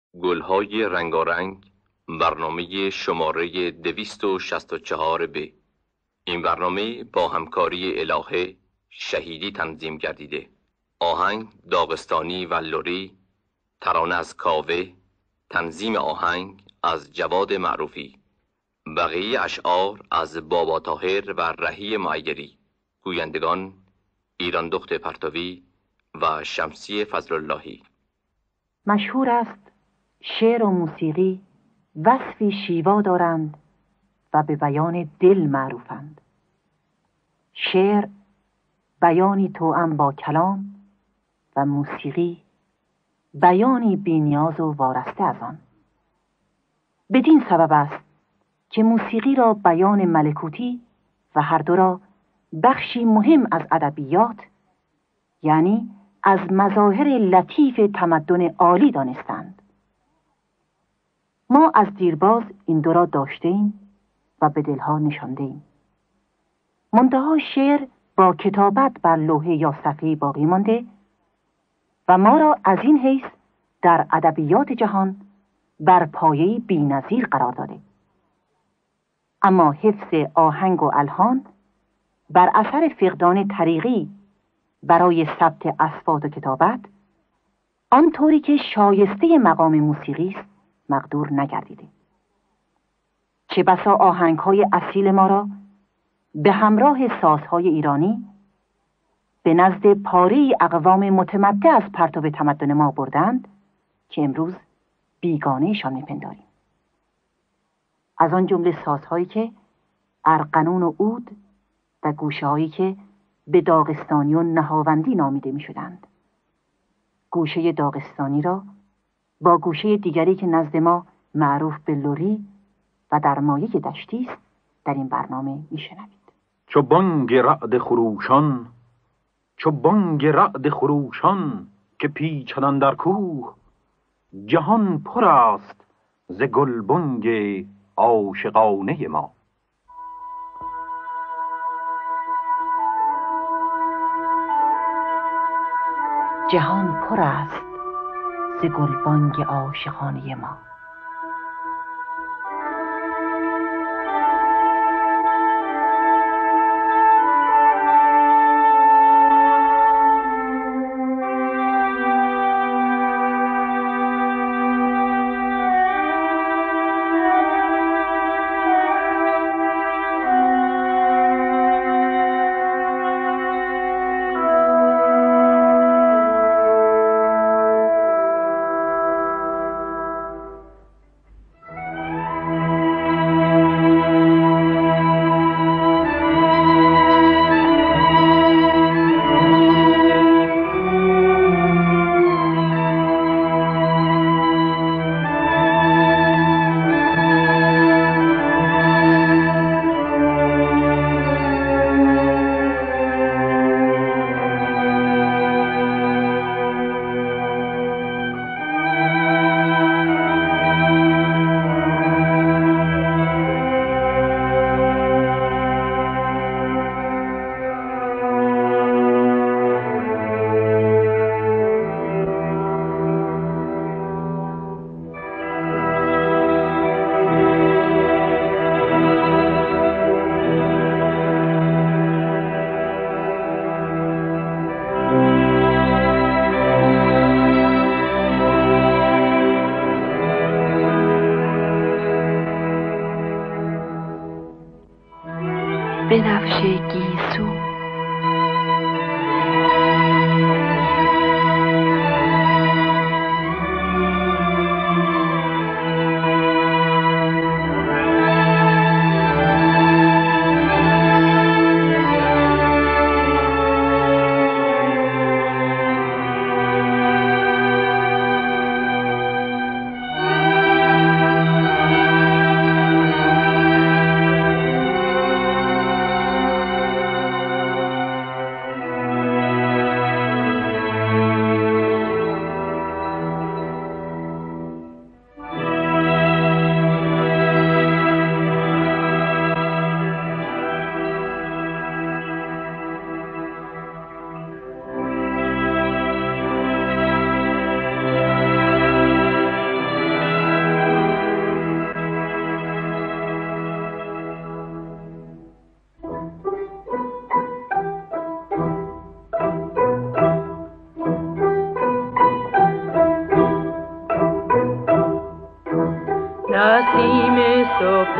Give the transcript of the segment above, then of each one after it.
گلهای رنگارنگ، برنامه شماره 264 ب. این برنامه با همکاری الهه شهیدی تنظیم گردیده. آهنگ داغستانی و لری، ترانه از کاوه، تنظیم آهنگ از جواد معروفی، بقیه اشعار از بابا طاهر و رهی معیری. گویندگان ایران دخت پرتوی و شمسی فضلاللهی. مشهور است شعر و موسیقی وصفی شیوا دارند و به بیان دل معروفند. شعر بیانی توأم با کلام و موسیقی بیانی بی‌نیاز و وارسته از آن. بدین سبب است که موسیقی را بیان ملکوتی و هر دو را بخشی مهم از ادبیات، یعنی از مظاهر لطیف تمدن عالی دانستند. ما از دیرباز این دو را داشتیم و به دلها نشاندیم. منتها شعر با کتابت بر لوحه یا صفحه باقی مانده و ما را از این حیث در ادبیات جهان بر پایه‌ای بی‌نظیر قرار داده. اما حفظ آهنگ و الحان بر اثر فقدان طریقی برای ثبت اصوات و کتابت، آنطوری که شایسته مقام موسیقی است، مقدور نگردیده. چه بسا آهنگ‌های اصیل ما را به همراه سازهای ایرانی به نزد پاره‌ای اقوام متمدع از پرتو تمدن ما بردند که امروز بیگانه‌شان می‌پنداریم. از آن جمله سازهایی که ارغنون و عود و گوشه‌هایی که به داغستانی و نهاوندی نامیده می‌شدند. گوشه داغستانی را با گوشه دیگری که نزد ما معروف به لری و در مایه دشتی است در این برنامه می‌شنوید. چو بانگ رعد خروشان، چو بانگ رعد خروشان که پیچدن در کوه، جهان پر است ز گلبانگ عاشقانه ما. جهان پر است ز گلبانگ عاشقانه ما. بنفشه گیسو نسیم صبح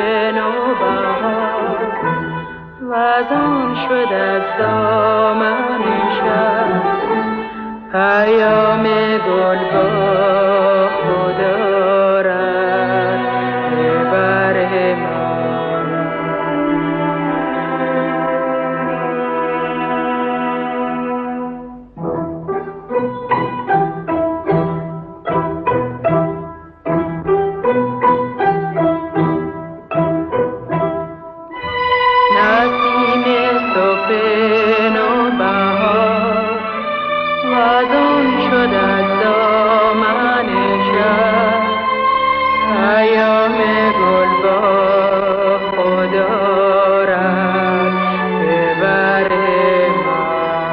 نوبهار وزان شد از دامن شب پیام گل با خدا رد بر من. نسیم صبح نوبهار وزان شد از دامن شب پیام گل با خدا رد بر من.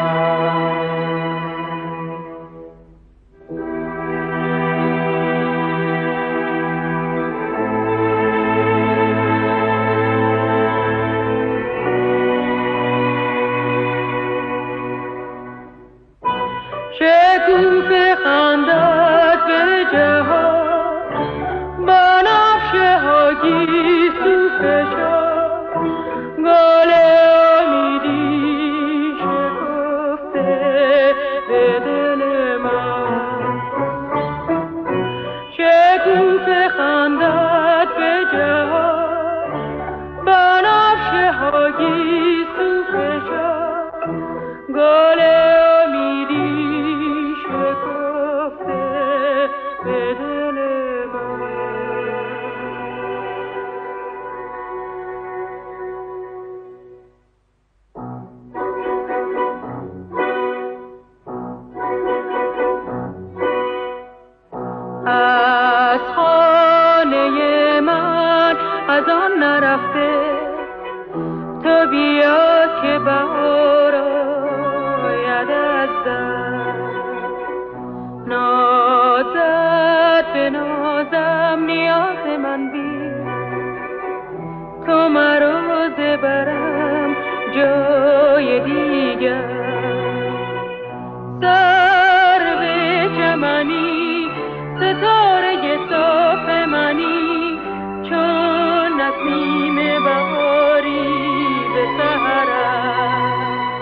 شکوفه خندد به جهان بنفشه ها گیسو فشان گل امیدی شکفته به دل من. شکوفه خندد به جهان بنفشه ها گیسو فشان گل امیدی شکفته به دل من. از خانه من از آن نرفته تو بیا که بهار آید از در نازت به نازم نیاز من بی تو مرا برم جای دیگر سر به چمنی ستاره صاف منی چون نسیم بهاری به سحرم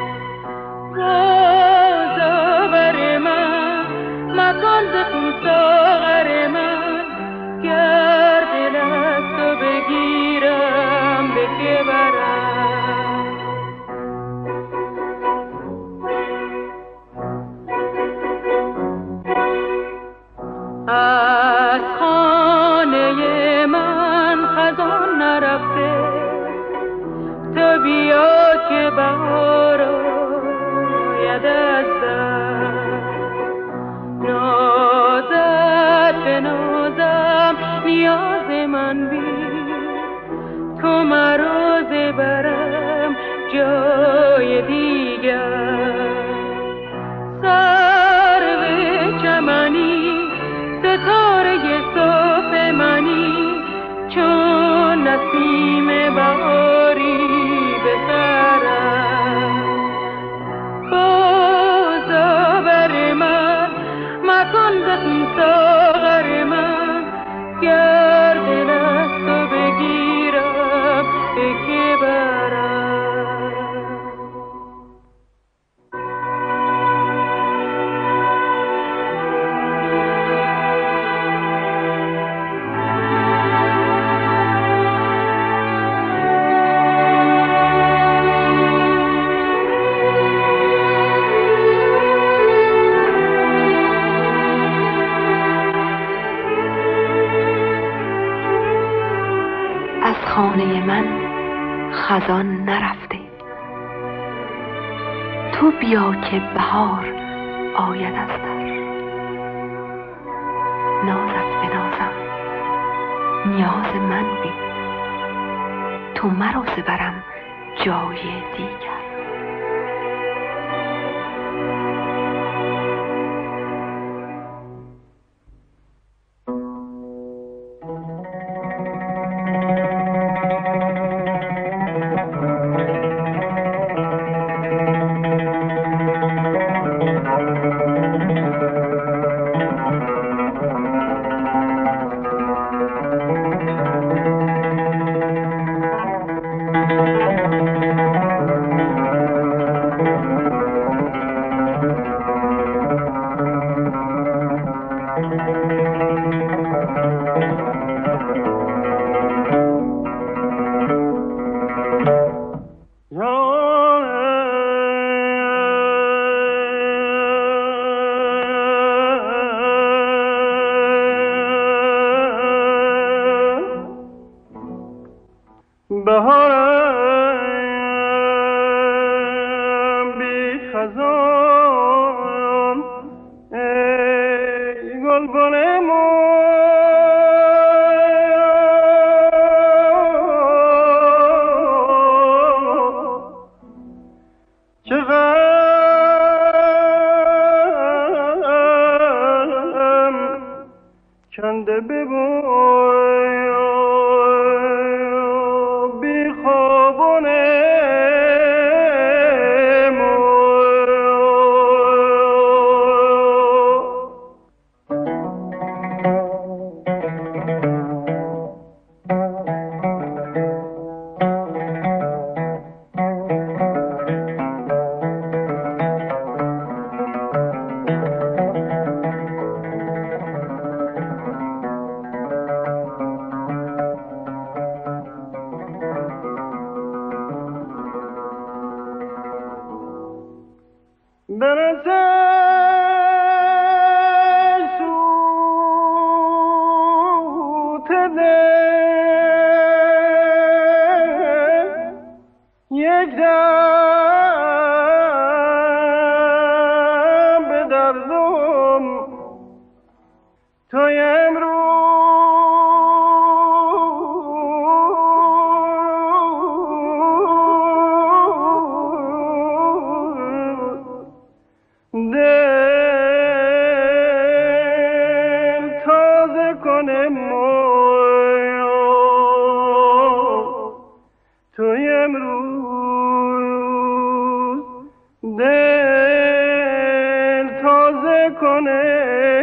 روزا بر من مکان زخم ساغر من گر دل از تو بگیرم به که برم. از خانه من خزان نرفته تو بیا که بهار آید از در نازت به نازم نیاز من بی تو مرا برم جای دیگر سر به چمنی ستاره صاف منی چون نسیم بهاری به سرم بازا بر من مکان زخم ساغر من گر دل از تو بگیرم به که برم. خانه من خزان نرفته تو بیا که بهار آید از در نازت به نازم نیاز من بی تو مرا برم جای دیگر. بهارم بی خزان ای گلبن چه غم کنده ببوی بی خوابانه یک دم به دردم توی امروز دل تازه کنه توی امروز دل تازه کنه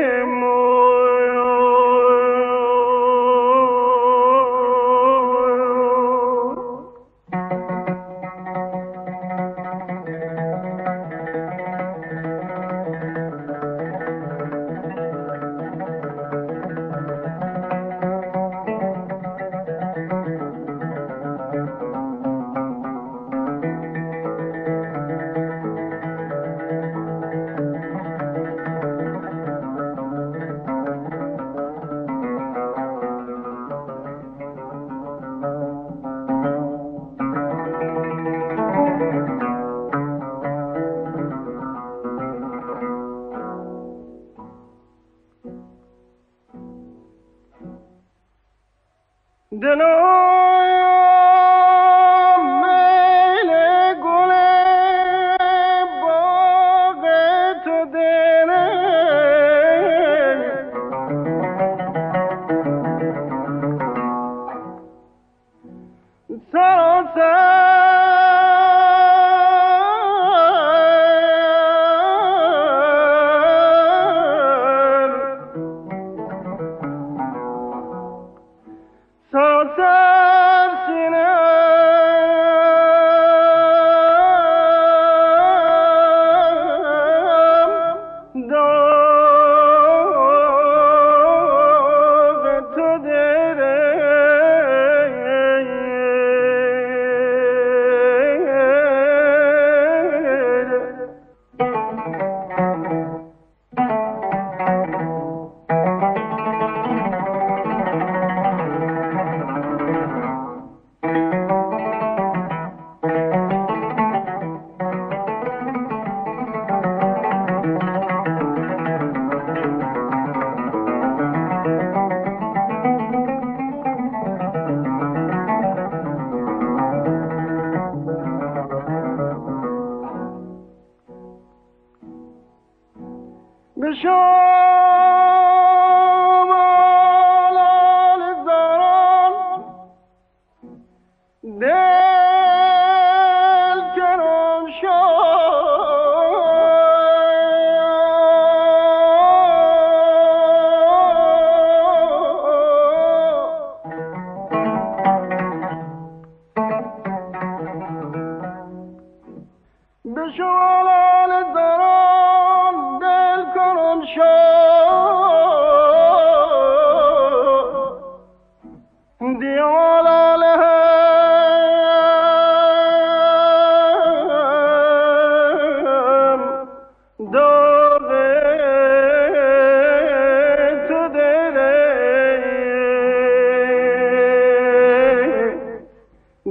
دلم میل گل باغ تو دله سراسر سینه‌ام داغ تو دره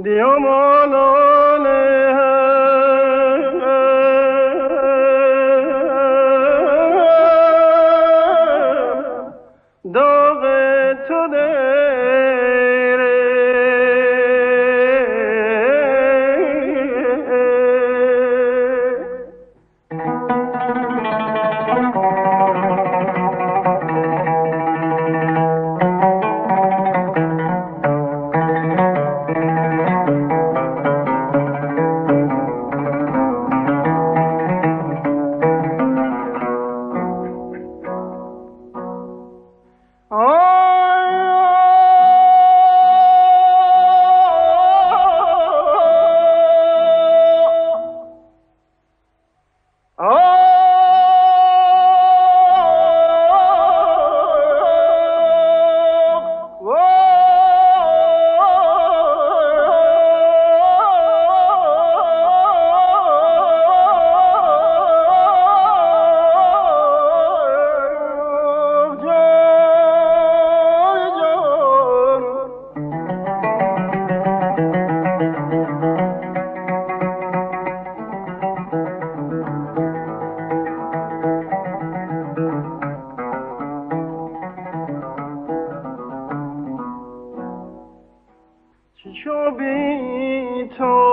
چو بی تو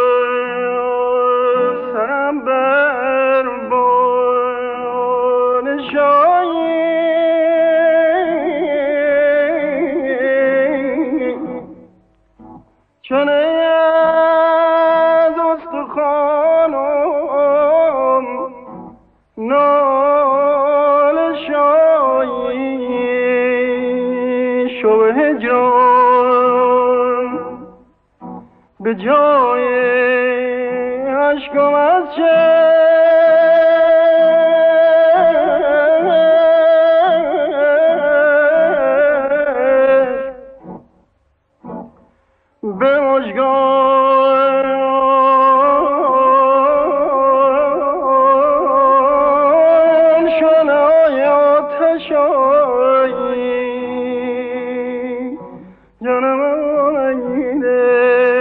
سرم بر بار شایی چون از استخوانم نال شایی شو هجران به جای عشقم از به مژگان شنای آتشایی جانم آنگیده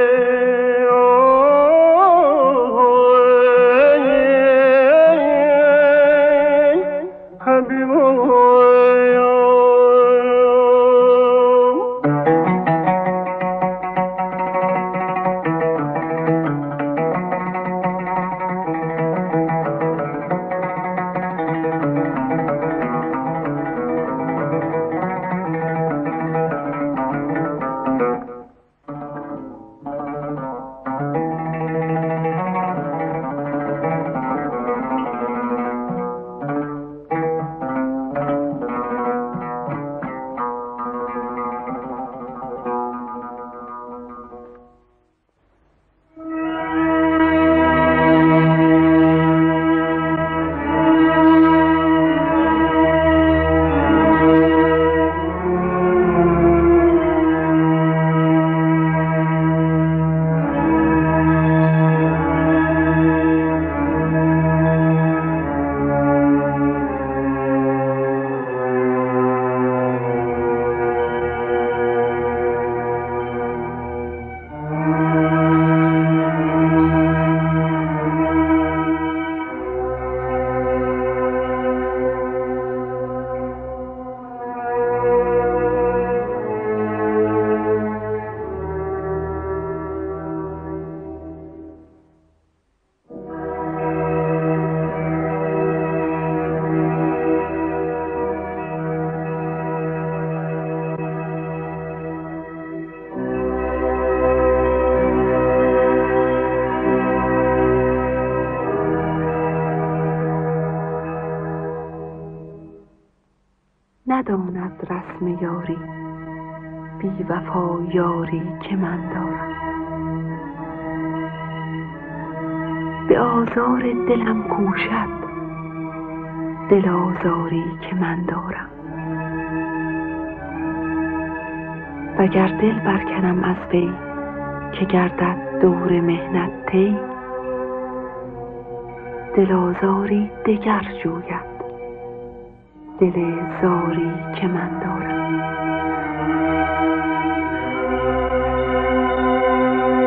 نداند رسم یاری بی وفا یاری که من دارم، به آزار دلم کوشد دل آزاری که من دارم. وگر دل برکنم از وی که گردد دور محنت طی، دل آزاری دگر جوید دل زاری که من دارم.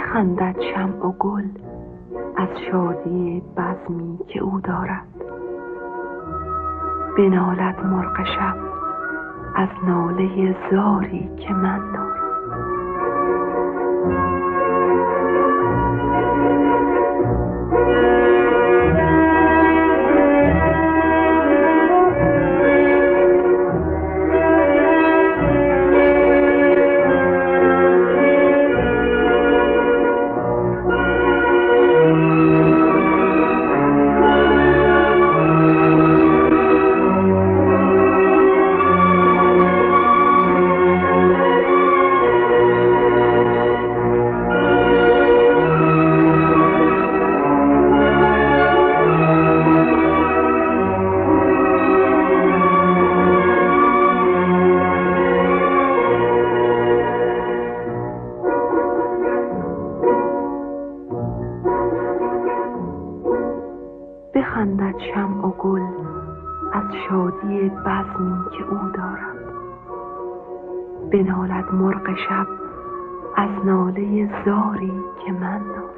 بخندد شمع و گل از شادی بزمی که او دارد، بنالد مرغ شب از ناله زاری که من دارم. بخندد شمع و گل از شادی بزمی که او دارد، بنالد مرغ شب از ناله زاری که من دارم.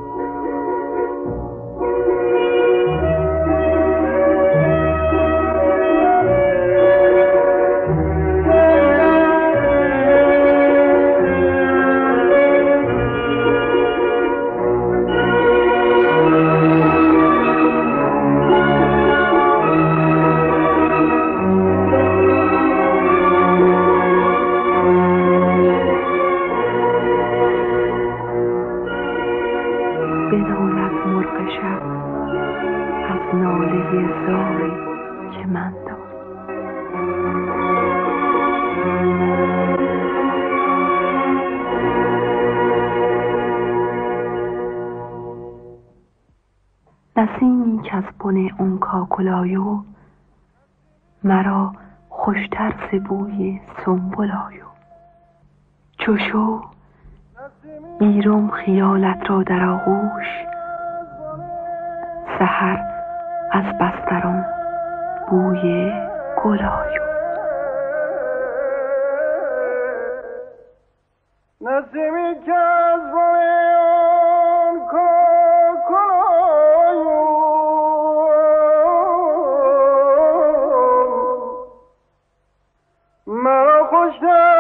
بنالد مرغ شب از ناله زاری که من دارم. نسیمی که از بن اون کاکلایو، مرا خوشتر ز بوی سنبلایو. چو میرم خیالت را در آغوش، سحر از بسترم بوی گلایو. نسیمی که از بن آن کاکلایو، مرا خوشتر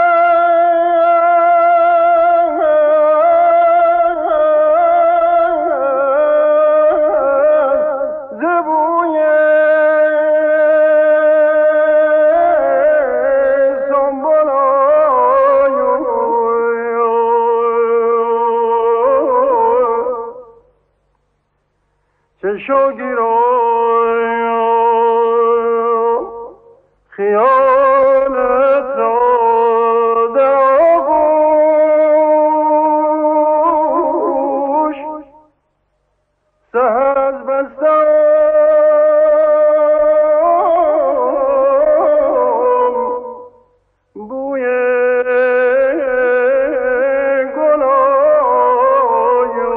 چشوگیرم خیالت را در آغوش، سحر از بسترم بوی گلایو.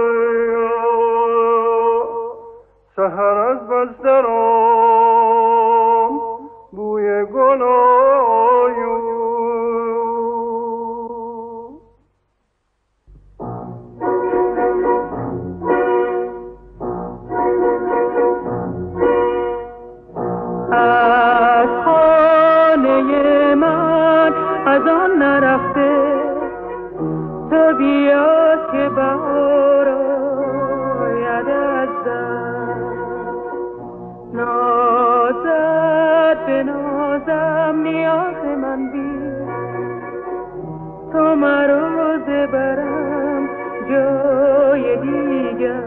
سحر از بسترم بوی گلایو. از خانه من از آن نرفته، تو بیا که بهار آید از در. نازد به نازم نیاز من بی، تو مرا برم جای دیگر.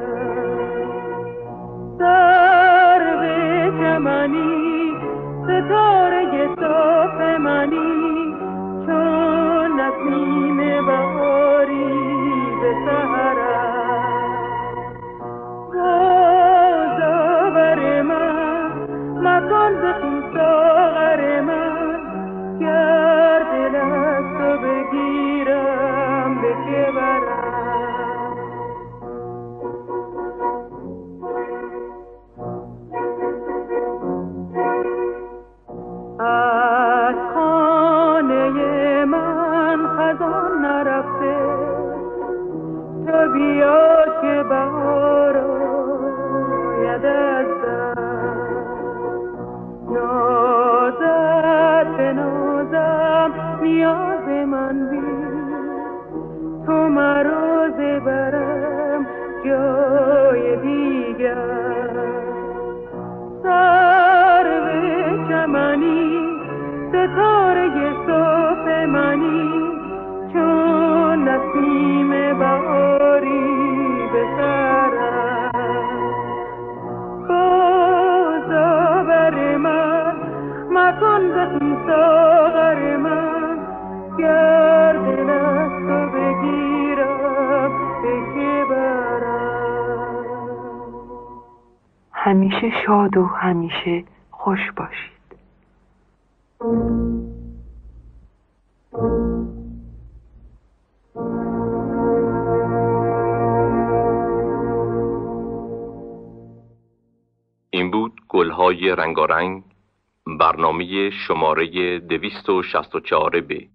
در به چمنی ستاره صاف منی، چون نسیم بهاری به سحرم. روزا بر من مکن زخم ساغر من، گر دل از تو بگیرم به که برم. از خانه من خزان نرفته، بیا که بهار آید از نازت به نازم نیاز من بی تو مروز برم جای دیگر سرو چمنی ستاره صبح منی چون نسیم بهاری به سرم بازا بر من مکن زخم ساغر من گر دل از تو بگیرم به که برم. همیشه شاد و همیشه خوش باشید. این بود گلهای رنگارنگ، برنامه شماره 264 ب.